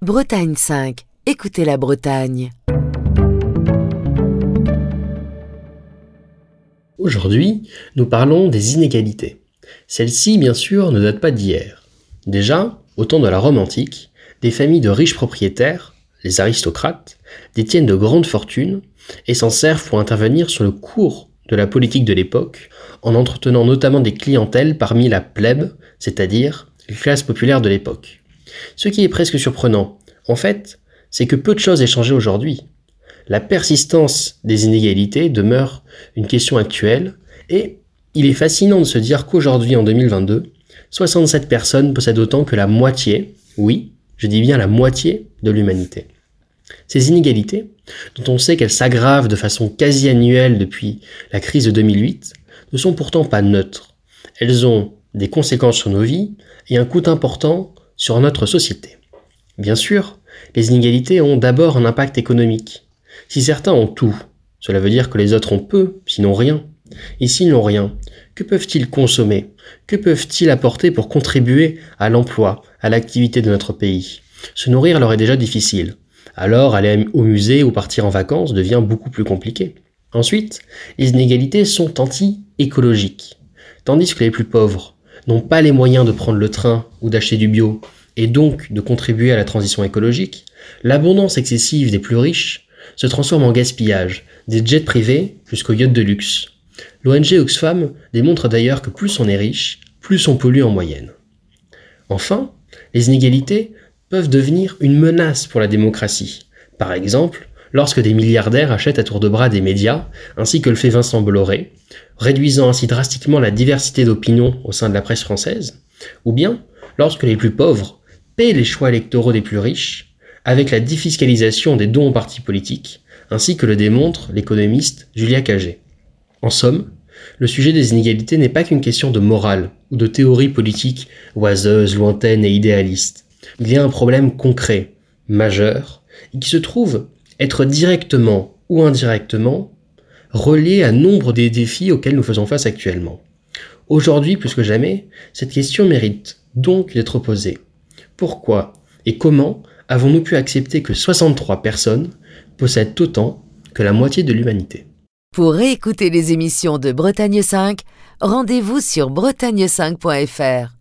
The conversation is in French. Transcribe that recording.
Bretagne 5, écoutez la Bretagne. Aujourd'hui, nous parlons des inégalités. Celles-ci, bien sûr, ne datent pas d'hier. Déjà, au temps de la Rome antique, des familles de riches propriétaires, les aristocrates, détiennent de grandes fortunes et s'en servent pour intervenir sur le cours de la politique de l'époque, en entretenant notamment des clientèles parmi la plèbe, c'est-à-dire les classes populaires de l'époque. Ce qui est presque surprenant, en fait, c'est que peu de choses aient changé aujourd'hui. La persistance des inégalités demeure une question actuelle et il est fascinant de se dire qu'aujourd'hui, en 2022, 67 personnes possèdent autant que la moitié, oui, je dis bien la moitié de l'humanité. Ces inégalités, dont on sait qu'elles s'aggravent de façon quasi annuelle depuis la crise de 2008, ne sont pourtant pas neutres. Elles ont des conséquences sur nos vies et un coût important sur notre société. Bien sûr, les inégalités ont d'abord un impact économique. Si certains ont tout, cela veut dire que les autres ont peu, sinon rien. Et s'ils n'ont rien, que peuvent-ils consommer ? Que peuvent-ils apporter pour contribuer à l'emploi, à l'activité de notre pays ? Se nourrir leur est déjà difficile. Alors aller au musée ou partir en vacances devient beaucoup plus compliqué. Ensuite, les inégalités sont anti-écologiques. Tandis que les plus pauvres n'ont pas les moyens de prendre le train ou d'acheter du bio, et donc de contribuer à la transition écologique, l'abondance excessive des plus riches se transforme en gaspillage, des jets privés jusqu'aux yachts de luxe. L'ONG Oxfam démontre d'ailleurs que plus on est riche, plus on pollue en moyenne. Enfin, les inégalités peuvent devenir une menace pour la démocratie. Par exemple, lorsque des milliardaires achètent à tour de bras des médias, ainsi que le fait Vincent Bolloré, réduisant ainsi drastiquement la diversité d'opinions au sein de la presse française, ou bien lorsque les plus pauvres paient les choix électoraux des plus riches, avec la défiscalisation des dons aux partis politiques, ainsi que le démontre l'économiste Julia Cagé. En somme, le sujet des inégalités n'est pas qu'une question de morale ou de théorie politique oiseuse, lointaine et idéaliste. Il y a un problème concret, majeur, et qui se trouve être directement ou indirectement relié à nombre des défis auxquels nous faisons face actuellement. Aujourd'hui, plus que jamais, cette question mérite donc d'être posée. Pourquoi et comment avons-nous pu accepter que 63 personnes possèdent autant que la moitié de l'humanité ? Pour réécouter les émissions de Bretagne 5, rendez-vous sur bretagne5.fr.